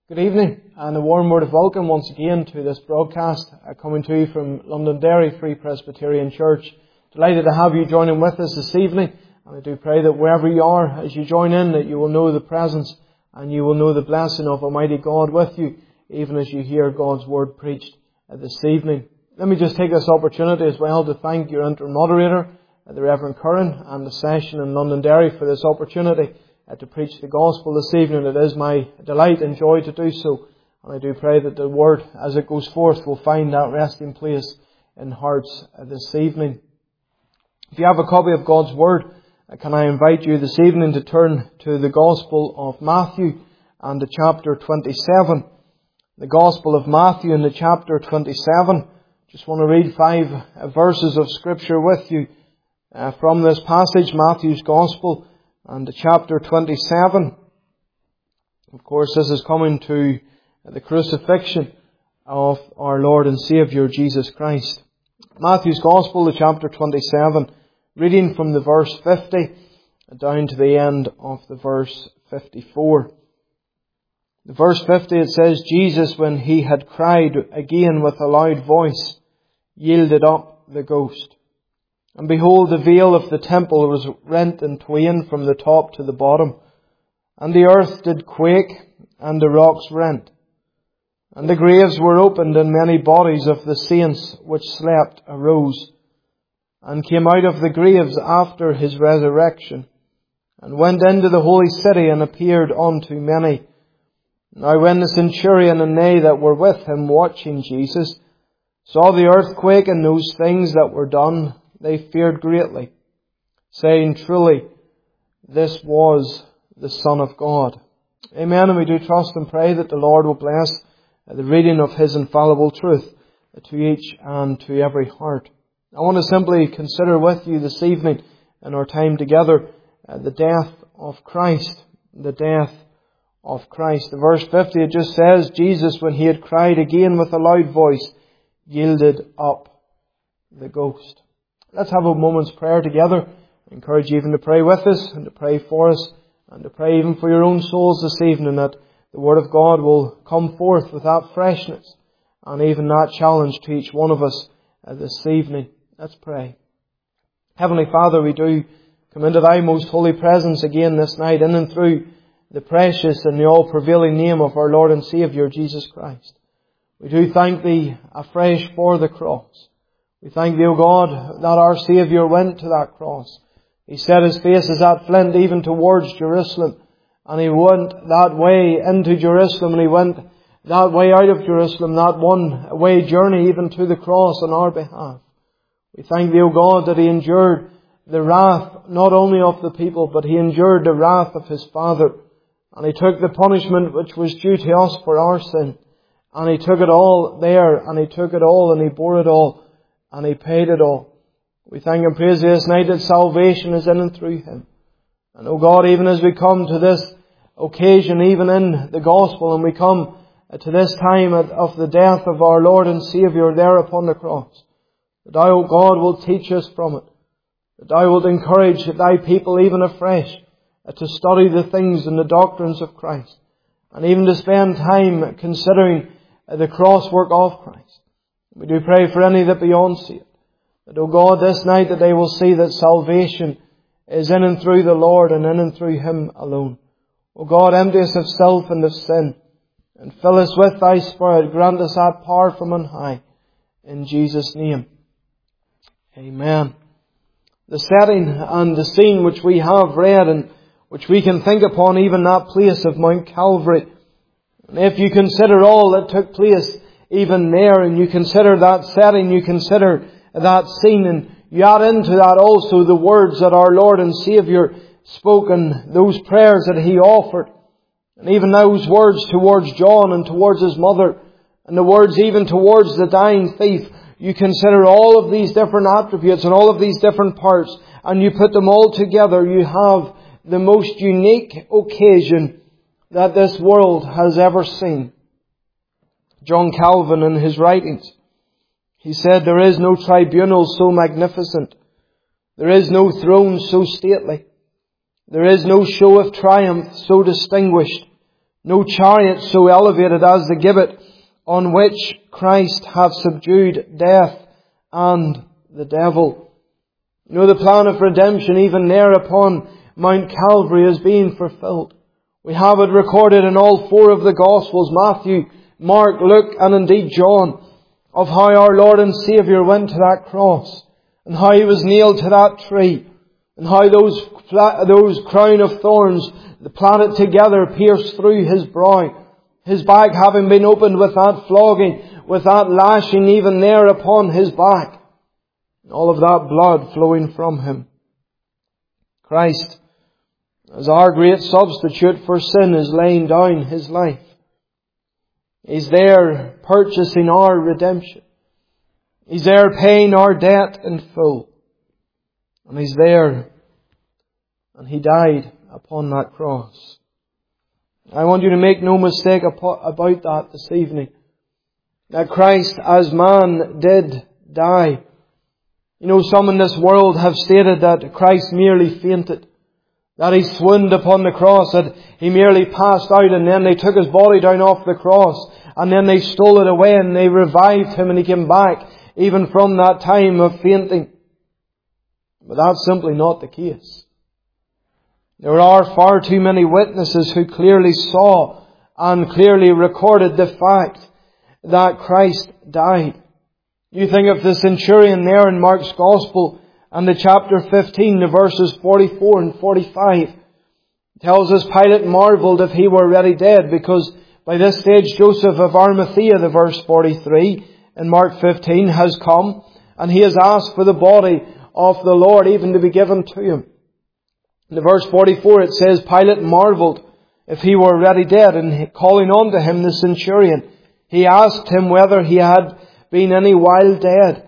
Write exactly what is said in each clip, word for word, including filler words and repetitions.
Good evening and a warm word of welcome once again to this broadcast uh, coming to you from Londonderry Free Presbyterian Church. Delighted to have you joining with us this evening, and I do pray that wherever you are as you join in, that you will know the presence and you will know the blessing of Almighty God with you even as you hear God's word preached uh, this evening. Let me just take this opportunity as well to thank your interim moderator, uh, the Reverend Curran, and the session in Londonderry for this opportunity Uh, to preach the gospel this evening. It is my delight and joy to do so, and I do pray that the word as it goes forth will find that resting place in hearts uh, this evening. If you have a copy of God's word, uh, can I invite you this evening to turn to the Gospel of Matthew and the chapter twenty-seven. The Gospel of Matthew and the chapter twenty-seven. Just want to read five uh, verses of Scripture with you uh, from this passage, Matthew's Gospel and chapter twenty-seven. Of course, this is coming to the crucifixion of our Lord and Saviour Jesus Christ. Matthew's Gospel, the chapter twenty-seven, reading from the verse fifty down to the end of the verse fifty-four. The verse fifty, it says, Jesus, when he had cried again with a loud voice, yielded up the ghost. And behold, the veil of the temple was rent in twain from the top to the bottom. And the earth did quake, and the rocks rent. And the graves were opened, and many bodies of the saints which slept arose, and came out of the graves after his resurrection, and went into the holy city, and appeared unto many. Now when the centurion and they that were with him watching Jesus saw the earth quake and those things that were done, they feared greatly, saying, Truly, this was the Son of God. Amen. And we do trust and pray that the Lord will bless the reading of His infallible truth to each and to every heart. I want to simply consider with you this evening in our time together the death of Christ. The death of Christ. The verse fifty, it just says, Jesus, when he had cried again with a loud voice, yielded up the ghost. Let's have a moment's prayer together. I encourage you even to pray with us and to pray for us and to pray even for your own souls this evening, that the Word of God will come forth with that freshness and even that challenge to each one of us this evening. Let's pray. Heavenly Father, we do come into Thy most holy presence again this night, in and through the precious and the all-prevailing name of our Lord and Saviour Jesus Christ. We do thank Thee afresh for the cross. We thank Thee, O God, that our Saviour went to that cross. He set His face as that flint even towards Jerusalem. And He went that way into Jerusalem, and He went that way out of Jerusalem, that one way journey even to the cross on our behalf. We thank Thee, O God, that He endured the wrath not only of the people, but He endured the wrath of His Father. And He took the punishment which was due to us for our sin. And He took it all there, and He took it all, and He bore it all. And He paid it all. We thank and praise Thee this night that salvation is in and through Him. And, O God, even as we come to this occasion, even in the Gospel, and we come to this time of the death of our Lord and Saviour there upon the cross, that Thou, O God, will teach us from it. That Thou wilt encourage Thy people even afresh to study the things and the doctrines of Christ. And even to spend time considering the cross work of Christ. We do pray for any that be unsaved, that, O God, this night that they will see that salvation is in and through the Lord and in and through Him alone. O God, empty us of self and of sin, and fill us with Thy Spirit. Grant us that power from on high. In Jesus' name. Amen. The setting and the scene which we have read and which we can think upon, even that place of Mount Calvary. And if you consider all that took place even there, and you consider that setting, you consider that scene, and you add into that also the words that our Lord and Saviour spoke, and those prayers that He offered, and even those words towards John and towards his mother, and the words even towards the dying thief. You consider all of these different attributes and all of these different parts, and you put them all together, you have the most unique occasion that this world has ever seen. John Calvin, in his writings, he said, there is no tribunal so magnificent. There is no throne so stately. There is no show of triumph so distinguished. no chariot so elevated as the gibbet on which Christ hath subdued death and the devil. You know, the plan of redemption even there upon Mount Calvary is being fulfilled. We have it recorded in all four of the Gospels, Matthew, Mark, Luke, and indeed John, of how our Lord and Saviour went to that cross, and how He was nailed to that tree, and how those, those crown of thorns planted together pierced through His brow, His back having been opened with that flogging, with that lashing even there upon His back, and all of that blood flowing from Him. Christ, as our great substitute for sin, is laying down His life. He's there purchasing our redemption. He's there paying our debt in full. And He's there, and He died upon that cross. I want you to make no mistake about that this evening. That Christ as man did die. You know, some in this world have stated that Christ merely fainted, that He swooned upon the cross, that He merely passed out, and then they took His body down off the cross, and then they stole it away, and they revived Him, and He came back even from that time of fainting. But that's simply not the case. There are far too many witnesses who clearly saw and clearly recorded the fact that Christ died. You think of the centurion there in Mark's Gospel and the chapter fifteen, the verses forty-four and forty-five. It tells us Pilate marvelled if he were already dead, because by this stage Joseph of Arimathea, the verse forty-three in Mark fifteen, has come, and he has asked for the body of the Lord even to be given to him. In the verse forty-four it says, Pilate marvelled if he were already dead, and calling on to him the centurion, he asked him whether he had been any while dead.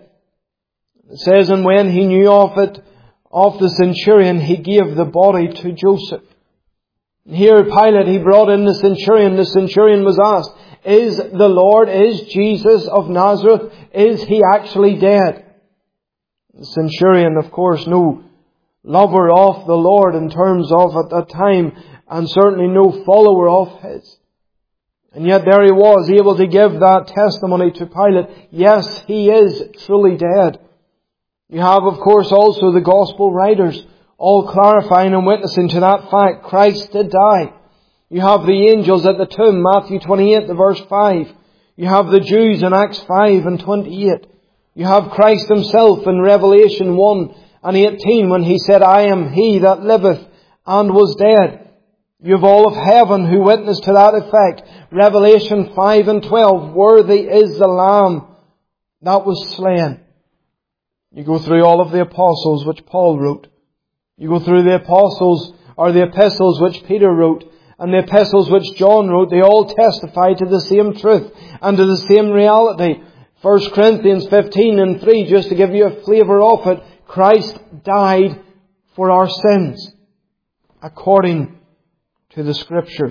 It says, and when he knew of it, of the centurion, he gave the body to Joseph. And here Pilate, he brought in the centurion. The centurion was asked, is the Lord, is Jesus of Nazareth, is He actually dead? The centurion, of course, no lover of the Lord in terms of at that time, and certainly no follower of His. And yet there he was, able to give that testimony to Pilate. Yes, He is truly dead. You have, of course, also the Gospel writers all clarifying and witnessing to that fact. Christ did die. You have the angels at the tomb, Matthew twenty-eight, the verse five. You have the Jews in Acts five and twenty-eight. You have Christ Himself in Revelation one and eighteen when He said, I am He that liveth and was dead. You have all of heaven who witness to that effect. Revelation five and twelve, worthy is the Lamb that was slain. You go through all of the apostles which Paul wrote. You go through the apostles or the epistles which Peter wrote, and the epistles which John wrote. They all testify to the same truth and to the same reality. First Corinthians fifteen and three, just to give you a flavour of it, Christ died for our sins, according to the Scriptures.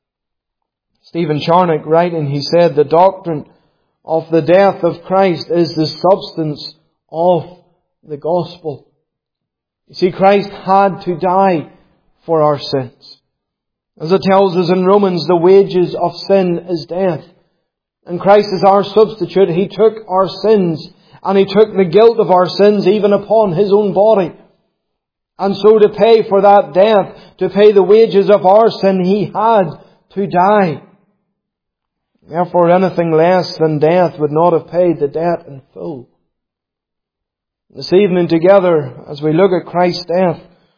Stephen Charnock writing, he said, the doctrine of the death of Christ is the substance of the gospel. You see, Christ had to die for our sins. As it tells us in Romans, the wages of sin is death. And Christ is our substitute. He took our sins, and He took the guilt of our sins even upon His own body. And so to pay for that death, to pay the wages of our sin, He had to die. Therefore, anything less than death would not have paid the debt in full. This evening together, as we look at Christ's death,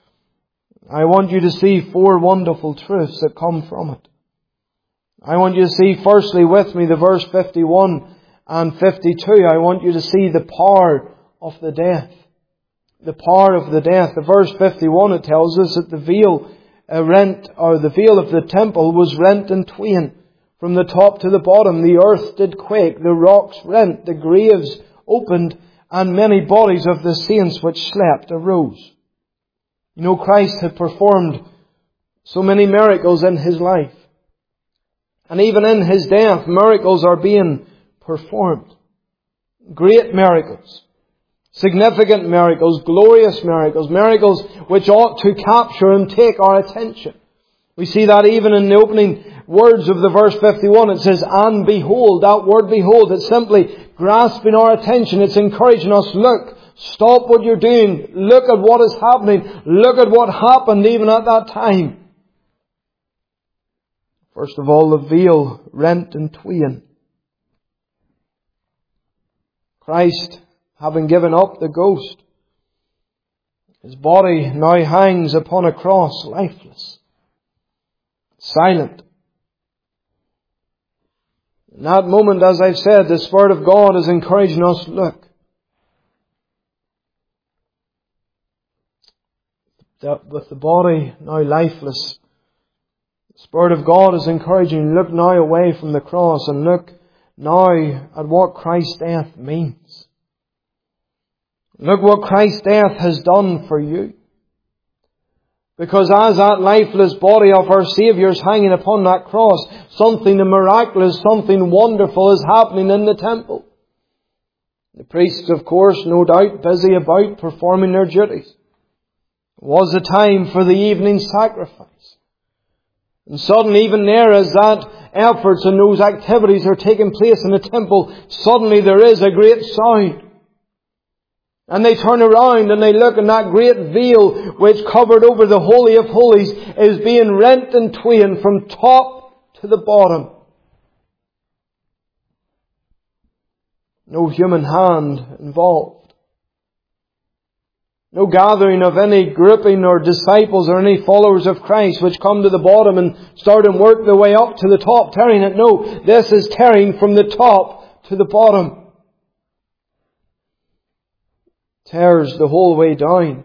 I want you to see four wonderful truths that come from it. I want you to see firstly with me the verse fifty-one and fifty-two. I want you to see the power of the death. The power of the death. The verse fifty-one, it tells us that the veil uh, rent, or the veil of the temple was rent in twain from the top to the bottom. The earth did quake, the rocks rent, the graves opened, and many bodies of the saints which slept arose. You know, Christ had performed so many miracles in His life. And even in His death, miracles are being performed. Great miracles. Significant miracles. Glorious miracles. Miracles which ought to capture and take our attention. We see that even in the opening words of the verse fifty-one. It says, and behold. That word behold, it's simply grasping our attention. It's encouraging us, look, stop what you're doing. Look at what is happening. Look at what happened even at that time. First of all, the veil rent in twain. Christ, having given up the ghost, His body now hangs upon a cross, lifeless, silent. In that moment, as I've said, the Spirit of God is encouraging us, look. That with the body now lifeless, the Spirit of God is encouraging, look now away from the cross and look now at what Christ's death means. Look what Christ's death has done for you. Because as that lifeless body of our Saviour is hanging upon that cross, something miraculous, something wonderful is happening in the temple. The priests, of course, no doubt, busy about performing their duties. It was the time for the evening sacrifice. And suddenly, even there, as that efforts and those activities are taking place in the temple, suddenly there is a great sound. And they turn around and they look, and that great veil which covered over the Holy of Holies is being rent in twain from top to the bottom. No human hand involved. No gathering of any grouping or disciples or any followers of Christ which come to the bottom and start and work their way up to the top, tearing it. No, this is tearing from the top to the bottom. Tears the whole way down.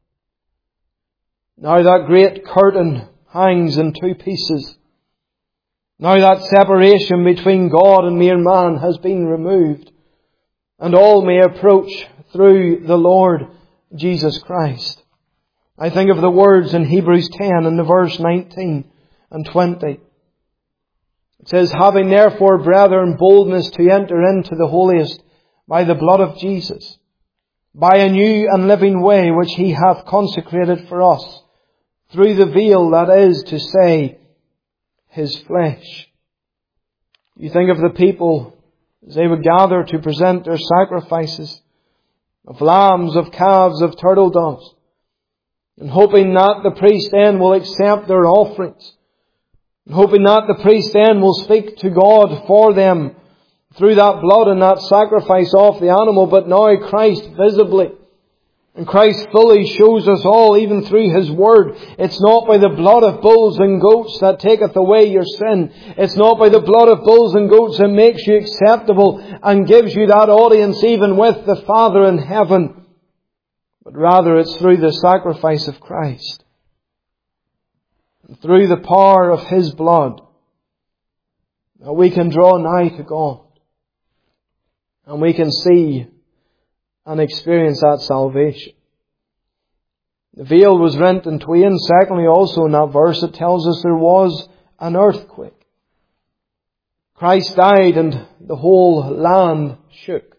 Now that great curtain hangs in two pieces. Now that separation between God and mere man has been removed. And all may approach through the Lord Jesus Christ. I think of the words in Hebrews ten and the verse nineteen and twenty. It says, having therefore, brethren, boldness to enter into the holiest by the blood of Jesus, by a new and living way which He hath consecrated for us, through the veil, that is to say, His flesh. You think of the people as they would gather to present their sacrifices of lambs, of calves, of turtle doves, and hoping that the priest then will accept their offerings, and hoping that the priest then will speak to God for them through that blood and that sacrifice of the animal. But now Christ visibly and Christ fully shows us all, even through His Word. It's not by the blood of bulls and goats that taketh away your sin. It's not by the blood of bulls and goats that makes you acceptable and gives you that audience even with the Father in heaven. But rather it's through the sacrifice of Christ. And through the power of His blood that we can draw nigh to God. And we can see and experience that salvation. The veil was rent in twain. Secondly, also in that verse it tells us there was an earthquake. Christ died and the whole land shook.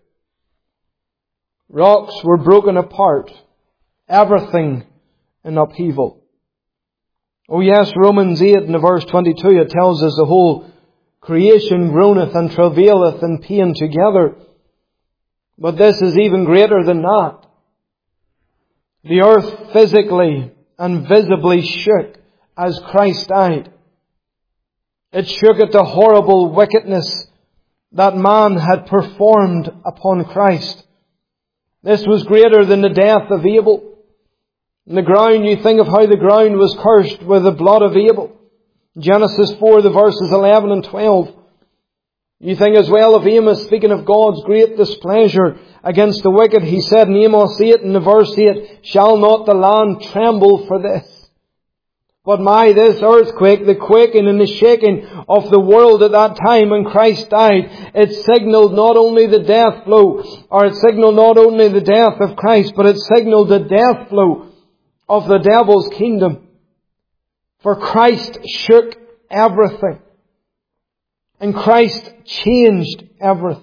Rocks were broken apart. Everything in upheaval. Oh yes, Romans eight in the verse twenty-two, it tells us the whole creation groaneth and travaileth in pain together. But this is even greater than that. The earth physically and visibly shook as Christ died. It shook at the horrible wickedness that man had performed upon Christ. This was greater than the death of Abel. In the ground, you think of how the ground was cursed with the blood of Abel. Genesis four, the verses eleven and twelve. You think as well of Amos, speaking of God's great displeasure against the wicked. He said in Amos eight, in the verse eight, shall not the land tremble for this? But my, this earthquake, the quaking and the shaking of the world at that time when Christ died, it signaled not only the death blow, or it signaled not only the death of Christ, but it signaled the death blow of the devil's kingdom. For Christ shook everything. And Christ changed everything.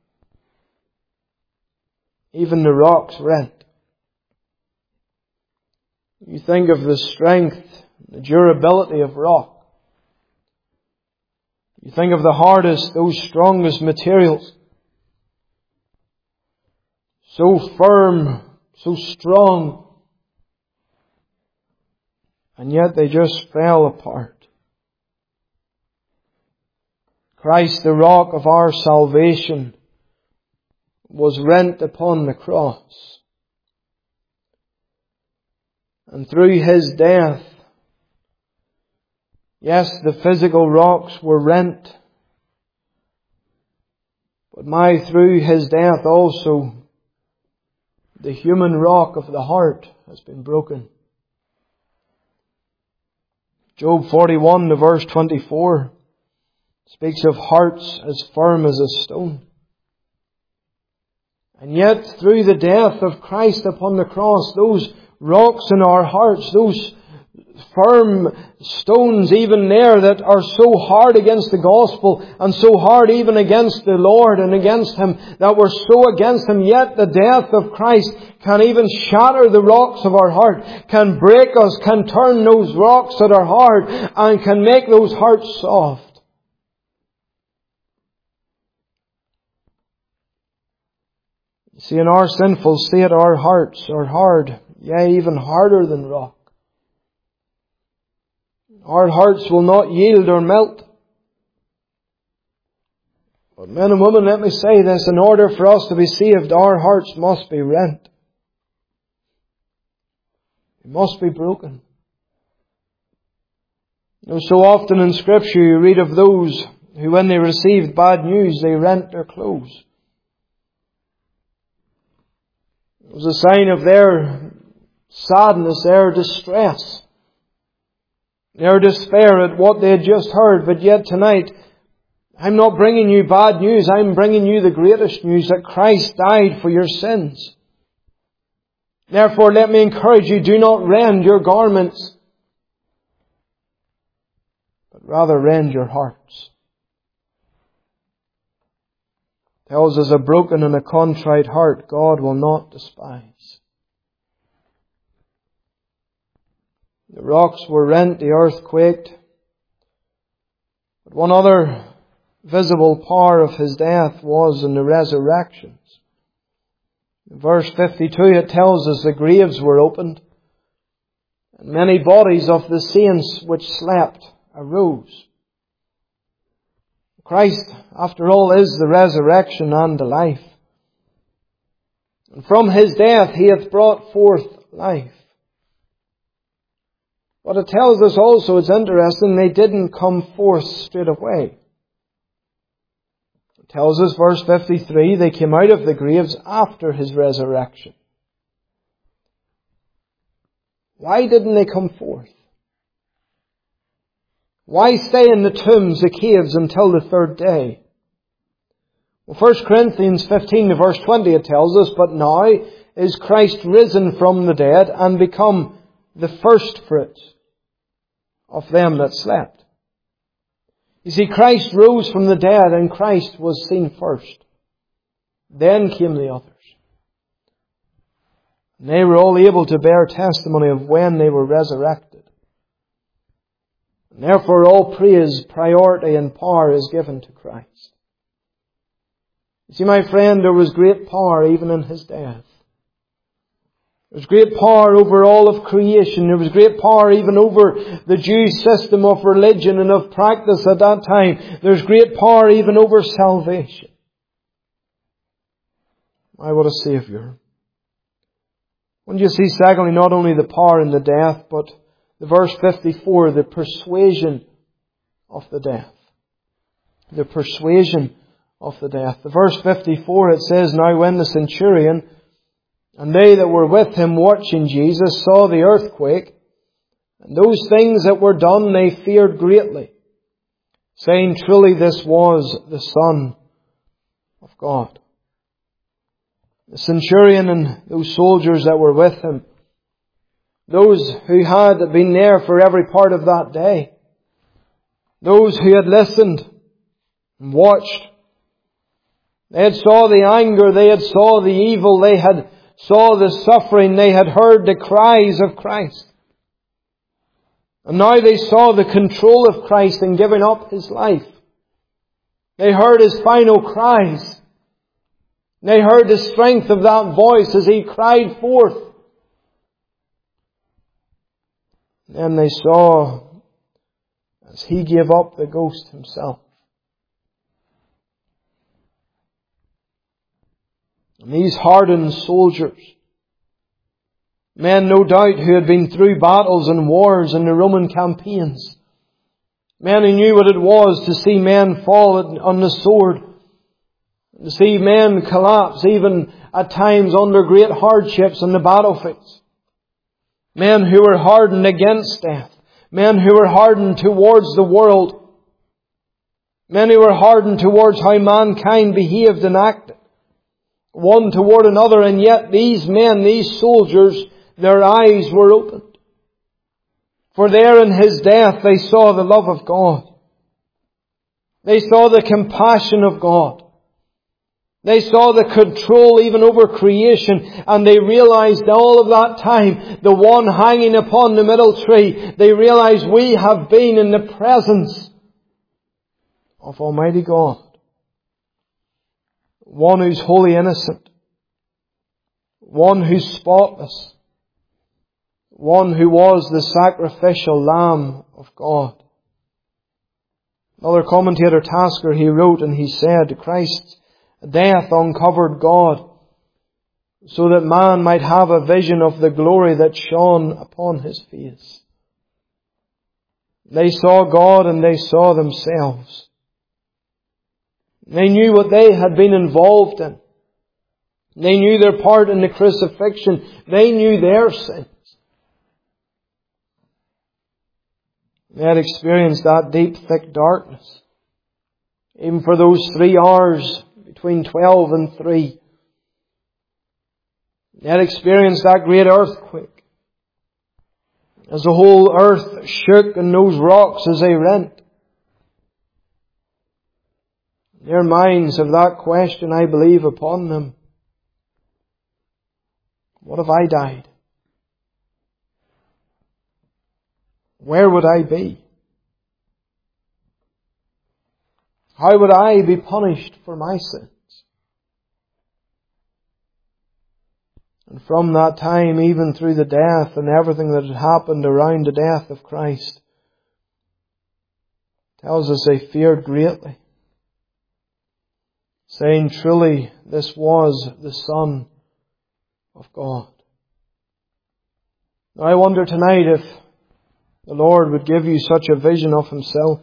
Even the rocks rent. You think of the strength the durability of rock. You think of the hardest, those strongest materials. So firm, so strong. And yet they just fell apart. Christ, the rock of our salvation, was rent upon the cross. And through His death, yes, the physical rocks were rent. But my, through His death also, the human rock of the heart has been broken. Job forty-one, the verse twenty-four, speaks of hearts as firm as a stone. And yet, through the death of Christ upon the cross, those rocks in our hearts, those firm stones even there that are so hard against the gospel and so hard even against the Lord and against Him, that we're so against Him, yet the death of Christ can even shatter the rocks of our heart, can break us, can turn those rocks that are hard and can make those hearts soft. You see, in our sinful state, our hearts are hard, yea, even harder than rock. Our hearts will not yield or melt. But men and women, let me say this, in order for us to be saved, our hearts must be rent. They must be broken. You know, so often in Scripture you read of those who, when they received bad news, they rent their clothes. It was a sign of their sadness, their distress, their despair at what they had just heard. But yet tonight, I'm not bringing you bad news. I'm bringing you the greatest news, that Christ died for your sins. Therefore, let me encourage you, do not rend your garments, but rather rend your hearts. It tells us a broken and a contrite heart God will not despise. The rocks were rent, the earth quaked. But one other visible power of His death was in the resurrections. In verse fifty-two it tells us the graves were opened, and many bodies of the saints which slept arose. Christ, after all, is the resurrection and the life. And from His death He hath brought forth life. But it tells us also, it's interesting, they didn't come forth straight away. It tells us, verse fifty-three, they came out of the graves after His resurrection. Why didn't they come forth? Why stay in the tombs, the caves, until the third day? Well, First Corinthians fifteen, verse twenty, it tells us, but now is Christ risen from the dead and become the first fruits of them that slept. You see, Christ rose from the dead and Christ was seen first. Then came the others. And they were all able to bear testimony of when they were resurrected. And therefore all praise, priority and power is given to Christ. You see, my friend, there was great power even in His death. There was great power over all of creation. There was great power even over the Jewish system of religion and of practice at that time. There's great power even over salvation. My, what a Saviour. When you see, secondly, not only the power in the death, but the verse fifty-four, the persuasion of the death. The persuasion of the death. The verse fifty-four, it says, now when the centurion and they that were with him watching Jesus saw the earthquake, and those things that were done, they feared greatly, saying, truly this was the Son of God. The centurion and those soldiers that were with him, those who had been there for every part of that day, those who had listened and watched, they had saw the anger, they had saw the evil, they had saw the suffering, they had heard the cries of Christ. And now they saw the control of Christ in giving up His life. They heard His final cries. They heard the strength of that voice as He cried forth. Then they saw as He gave up the ghost Himself. And these hardened soldiers, men no doubt who had been through battles and wars in the Roman campaigns, men who knew what it was to see men fall on the sword, to see men collapse even at times under great hardships on the battlefields. Men who were hardened against death. Men who were hardened towards the world. Men who were hardened towards how mankind behaved and acted, one toward another. And yet these men, these soldiers, their eyes were opened. For there in His death they saw the love of God. They saw the compassion of God. They saw the control even over creation, and they realized all of that time, the one hanging upon the middle tree, they realized we have been in the presence of Almighty God. One who's wholly innocent. One who's spotless. One who was the sacrificial Lamb of God. Another commentator, Tasker, he wrote and he said, Christ's death uncovered God so that man might have a vision of the glory that shone upon His face. They saw God and they saw themselves. They knew what they had been involved in. They knew their part in the crucifixion. They knew their sins. They had experienced that deep, thick darkness. Even for those three hours between twelve and three. They had experienced that great earthquake. As the whole earth shook and those rocks as they rent. Their minds have that question, I believe, upon them. What if I died? Where would I be? How would I be punished for my sins? And from that time, even through the death and everything that had happened around the death of Christ, tells us they feared greatly, saying, truly, this was the Son of God. Now, I wonder tonight if the Lord would give you such a vision of Himself.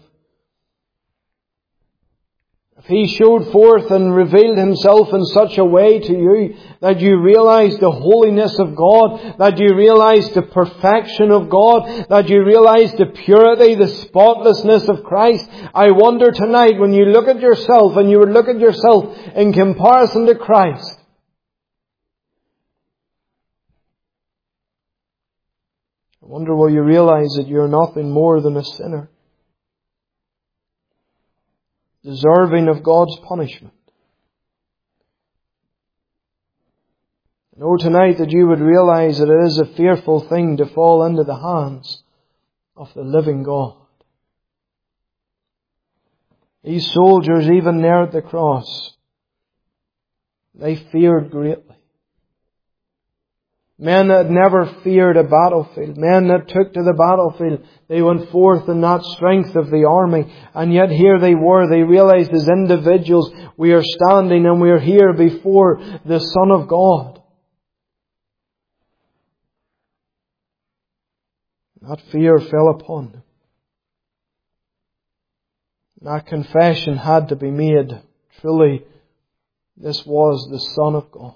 If He showed forth and revealed Himself in such a way to you that you realize the holiness of God, that you realize the perfection of God, that you realize the purity, the spotlessness of Christ, I wonder tonight when you look at yourself and you would look at yourself in comparison to Christ, I wonder will you realize that you're nothing more than a sinner, deserving of God's punishment. Know tonight that you would realize that it is a fearful thing to fall into the hands of the living God. These soldiers, even there at the cross, they feared greatly. Men that never feared a battlefield. Men that took to the battlefield. They went forth in that strength of the army. And yet here they were. They realized as individuals, we are standing and we are here before the Son of God. That fear fell upon them. That confession had to be made. Truly, this was the Son of God.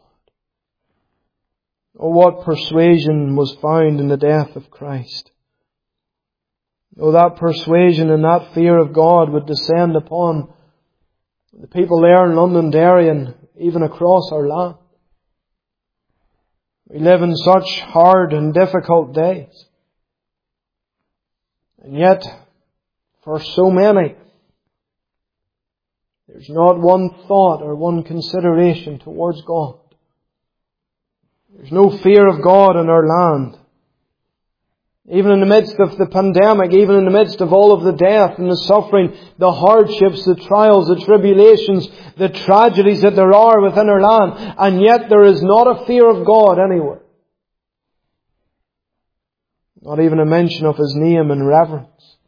Oh, what persuasion was found in the death of Christ. Oh, that persuasion and that fear of God would descend upon the people there in Londonderry and even across our land. We live in such hard and difficult days. And yet, for so many, there's not one thought or one consideration towards God. There's no fear of God in our land. Even in the midst of the pandemic, even in the midst of all of the death and the suffering, the hardships, the trials, the tribulations, the tragedies that there are within our land, and yet there is not a fear of God anywhere. Not even a mention of His name and reverence.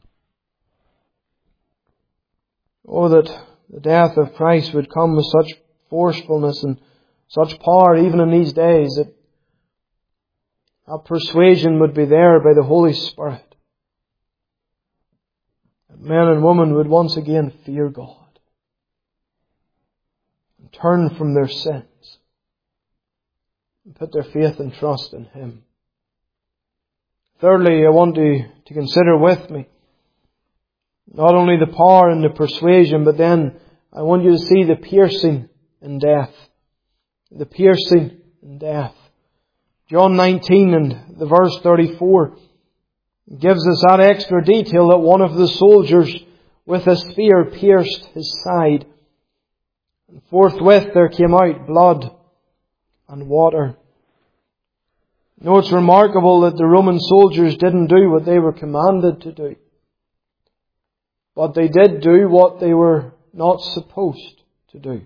Oh, that the death of Christ would come with such forcefulness and such power even in these days, that that persuasion would be there by the Holy Spirit. That men and women would once again fear God and turn from their sins and put their faith and trust in Him. Thirdly, I want you to consider with me not only the power and the persuasion, but then I want you to see the piercing in death. The piercing in death. John nineteen and the verse thirty-four gives us that extra detail that one of the soldiers with a spear pierced His side. And forthwith there came out blood and water. You know, it's remarkable that the Roman soldiers didn't do what they were commanded to do. But they did do what they were not supposed to do.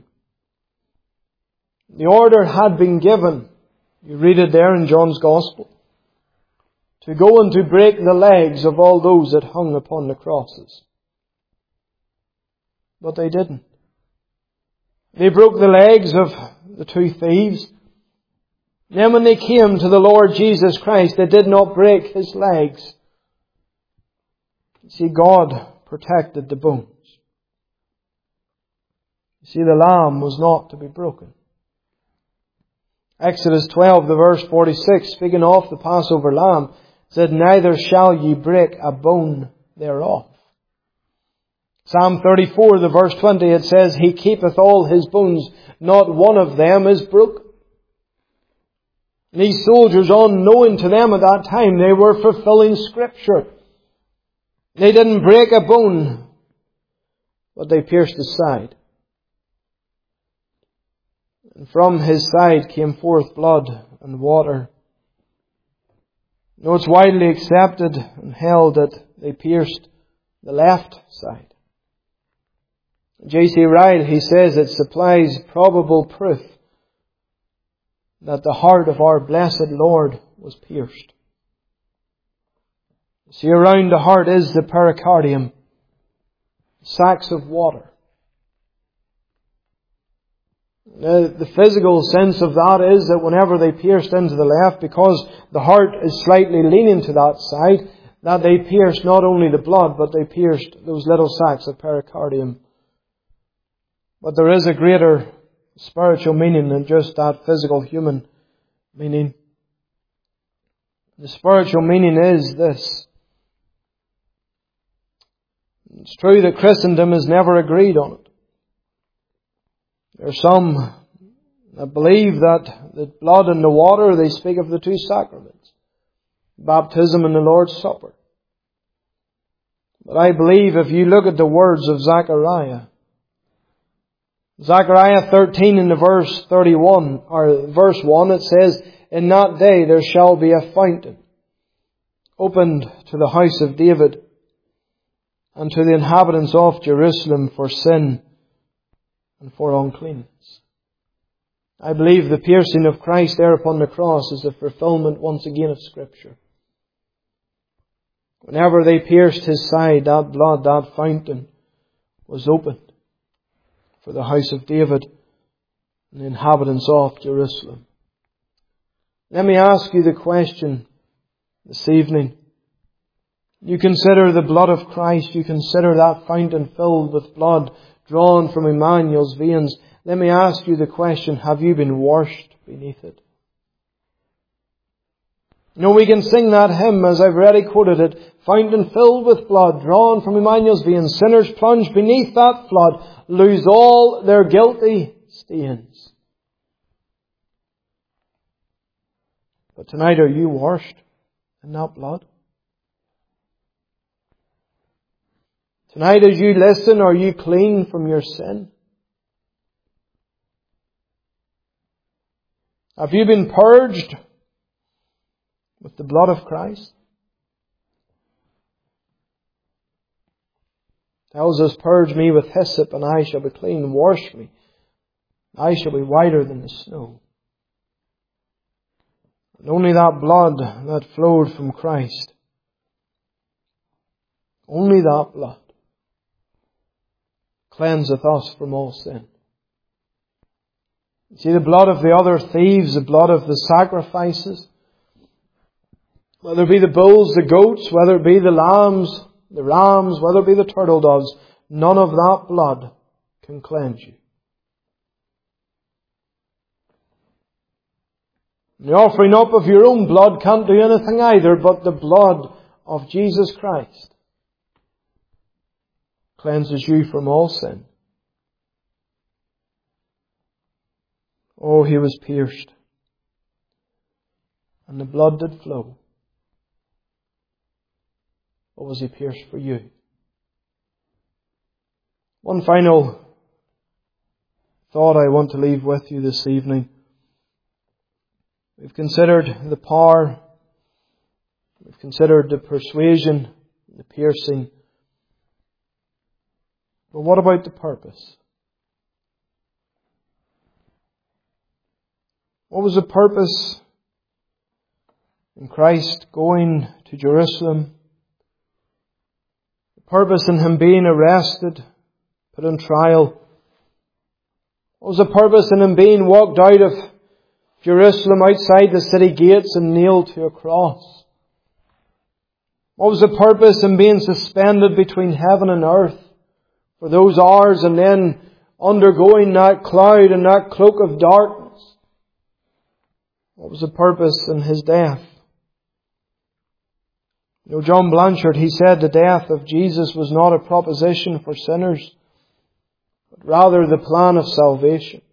The order had been given, you read it there in John's Gospel, to go and to break the legs of all those that hung upon the crosses. But they didn't. They broke the legs of the two thieves. Then when they came to the Lord Jesus Christ, they did not break His legs. You see, God protected the bones. You see, the lamb was not to be broken. Exodus twelve, the verse forty-six, speaking of the Passover lamb, said, "Neither shall ye break a bone thereof." Psalm thirty-four, the verse twenty, it says, "He keepeth all His bones, not one of them is broken." These soldiers, unknowing to them at that time, they were fulfilling Scripture. They didn't break a bone, but they pierced His side. And from His side came forth blood and water. Now it's widely accepted and held that they pierced the left side. J C Ryle, he says, it supplies probable proof that the heart of our blessed Lord was pierced. See, around the heart is the pericardium, sacks of water. Now, the physical sense of that is that whenever they pierced into the left, because the heart is slightly leaning to that side, that they pierced not only the blood, but they pierced those little sacks of pericardium. But there is a greater spiritual meaning than just that physical human meaning. The spiritual meaning is this. It's true that Christendom has never agreed on it. There are some that believe that the blood and the water, they speak of the two sacraments, baptism and the Lord's Supper. But I believe if you look at the words of Zechariah, Zechariah thirteen in the verse thirty-one, or verse one, it says, "In that day there shall be a fountain opened to the house of David and to the inhabitants of Jerusalem for sin and for uncleanness." I believe the piercing of Christ there upon the cross is the fulfillment once again of Scripture. Whenever they pierced His side, that blood, that fountain was opened for the house of David and the inhabitants of Jerusalem. Let me ask you the question this evening. You consider the blood of Christ, you consider that fountain filled with blood drawn from Emmanuel's veins. Let me ask you the question, have you been washed beneath it? You know, we can sing that hymn, as I've already quoted it, "Fountain filled with blood, drawn from Emmanuel's veins, sinners plunge beneath that flood, lose all their guilty stains." But tonight, are you washed in that blood? Tonight, as you listen, are you clean from your sin? Have you been purged with the blood of Christ? It tells us, purge me with hyssop and I shall be clean. Wash me. I shall be whiter than the snow. And only that blood that flowed from Christ, only that blood cleanseth us from all sin. You see, the blood of the other thieves, the blood of the sacrifices, whether it be the bulls, the goats, whether it be the lambs, the rams, whether it be the turtle doves, none of that blood can cleanse you. The offering up of your own blood can't do anything either, but the blood of Jesus Christ cleanses you from all sin. Oh, He was pierced, and the blood did flow. Or was He pierced for you? One final thought I want to leave with you this evening. We've considered the power, we've considered the persuasion, the piercing. But what about the purpose? What was the purpose in Christ going to Jerusalem? The purpose in Him being arrested, put on trial? What was the purpose in Him being walked out of Jerusalem outside the city gates and nailed to a cross? What was the purpose in being suspended between heaven and earth for those hours and then undergoing that cloud and that cloak of darkness? What was the purpose in His death? You know, John Blanchard, he said the death of Jesus was not a proposition for sinners, but rather the plan of salvation.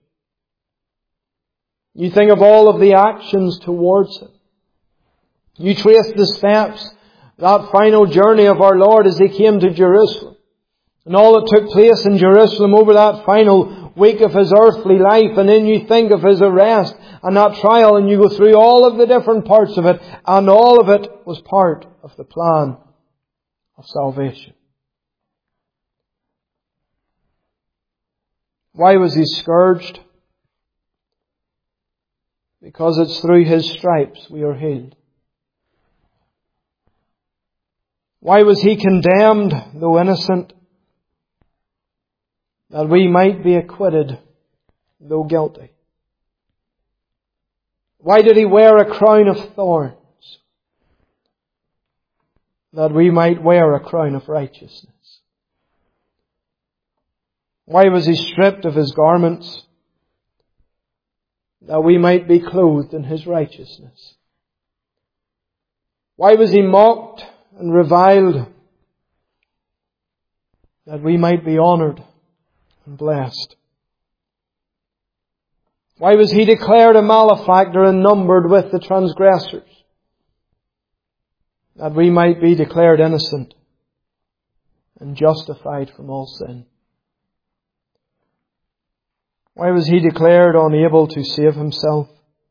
You think of all of the actions towards Him. You trace the steps, that final journey of our Lord as He came to Jerusalem. And all that took place in Jerusalem over that final week of His earthly life. And then you think of His arrest and that trial, and you go through all of the different parts of it. And all of it was part of the plan of salvation. Why was He scourged? Because it's through His stripes we are healed. Why was He condemned, though innocent? That we might be acquitted, though guilty. Why did He wear a crown of thorns? That we might wear a crown of righteousness. Why was He stripped of His garments? That we might be clothed in His righteousness. Why was He mocked and reviled? That we might be honoured and blessed. Why was He declared a malefactor and numbered with the transgressors? That we might be declared innocent and justified from all sin. Why was He declared unable to save Himself?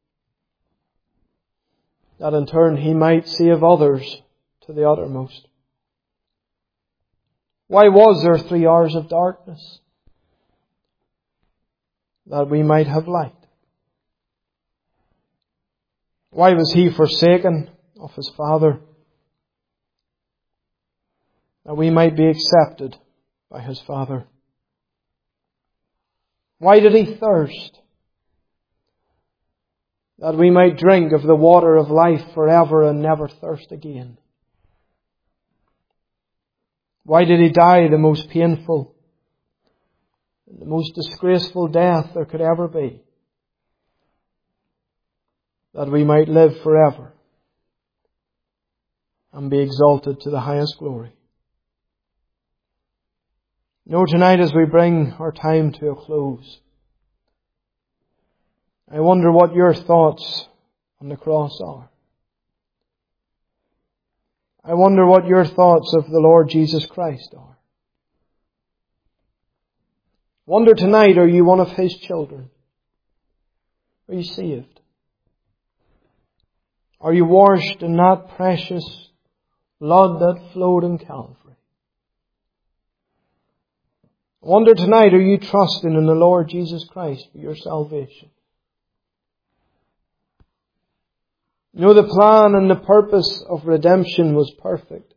That in turn He might save others to the uttermost. Why was there three hours of darkness? That we might have light. Why was He forsaken of His Father? That we might be accepted by His Father. Why did He thirst? That we might drink of the water of life forever and never thirst again. Why did He die the most painful, the most disgraceful death there could ever be? That we might live forever and be exalted to the highest glory. You know, tonight as we bring our time to a close, I wonder what your thoughts on the cross are. I wonder what your thoughts of the Lord Jesus Christ are. Wonder tonight, are you one of His children? Are you saved? Are you washed in that precious blood that flowed in Calvary? I wonder tonight, are you trusting in the Lord Jesus Christ for your salvation? You know, the plan and the purpose of redemption was perfect.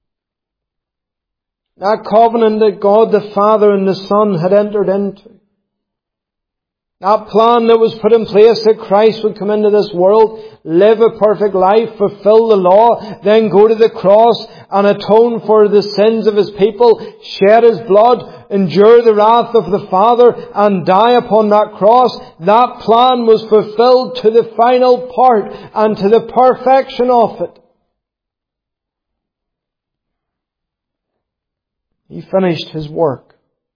That covenant that God the Father and the Son had entered into. That plan that was put in place that Christ would come into this world, live a perfect life, fulfill the law, then go to the cross and atone for the sins of His people, shed His blood, endure the wrath of the Father and die upon that cross. That plan was fulfilled to the final part and to the perfection of it. He finished His work.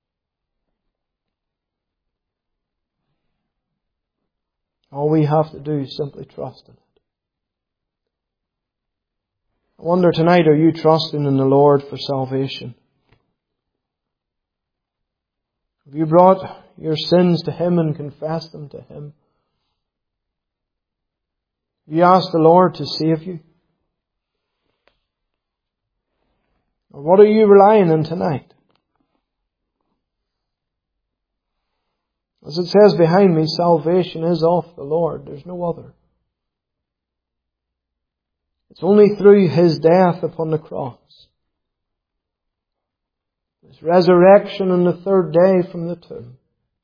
All we have to do is simply trust in it. I wonder tonight, are you trusting in the Lord for salvation? Have you brought your sins to Him and confessed them to Him? Have you asked the Lord to save you? Or what are you relying on tonight? As it says behind me, salvation is of the Lord. There's no other. It's only through His death upon the cross, His resurrection on the third day from the tomb,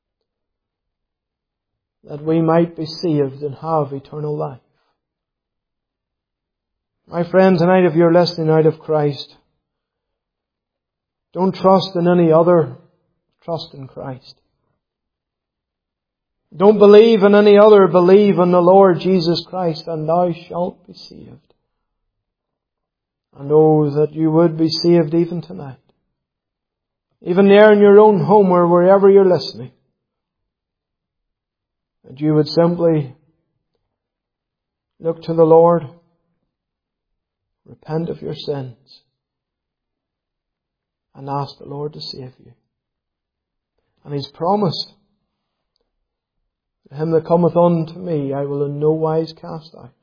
that we might be saved and have eternal life. My friend, tonight if you're listening out of Christ, don't trust in any other. Trust in Christ. Don't believe in any other. Believe in the Lord Jesus Christ and thou shalt be saved. I know that you would be saved even tonight. Even there in your own home or wherever you're listening. That you would simply look to the Lord, repent of your sins, and ask the Lord to save you. And He's promised, to him that cometh unto me, I will in no wise cast out.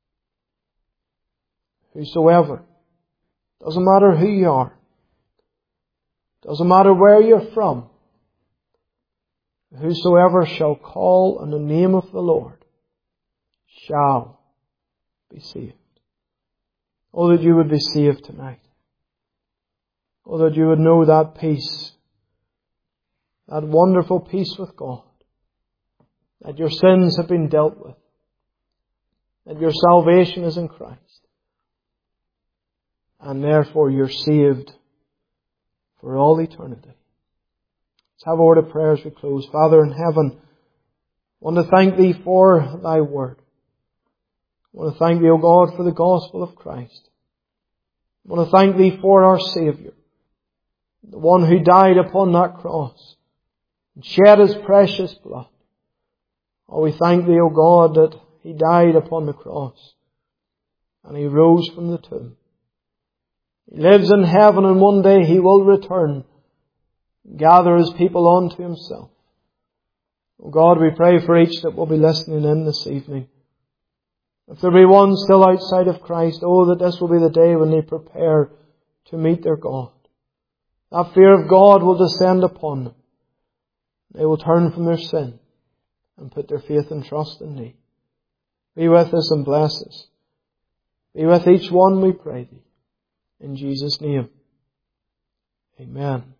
Whosoever, doesn't matter who you are, doesn't matter where you're from, whosoever shall call on the name of the Lord shall be saved. Oh, that you would be saved tonight. Oh, that you would know that peace, that wonderful peace with God, that your sins have been dealt with, that your salvation is in Christ, and therefore you're saved for all eternity. Let's have a word of prayer as we close. Father in heaven, I want to thank Thee for Thy word. I want to thank Thee, O God, for the gospel of Christ. I want to thank Thee for our Saviour, the one who died upon that cross and shed His precious blood. Oh, we thank Thee, O God, that He died upon the cross and He rose from the tomb. He lives in heaven, and one day He will return, gather His people unto Himself. Oh God, we pray for each that will be listening in this evening. If there be one still outside of Christ, oh, that this will be the day when they prepare to meet their God. That fear of God will descend upon them. They will turn from their sin and put their faith and trust in Thee. Be with us and bless us. Be with each one, we pray Thee. In Jesus' name. Amen.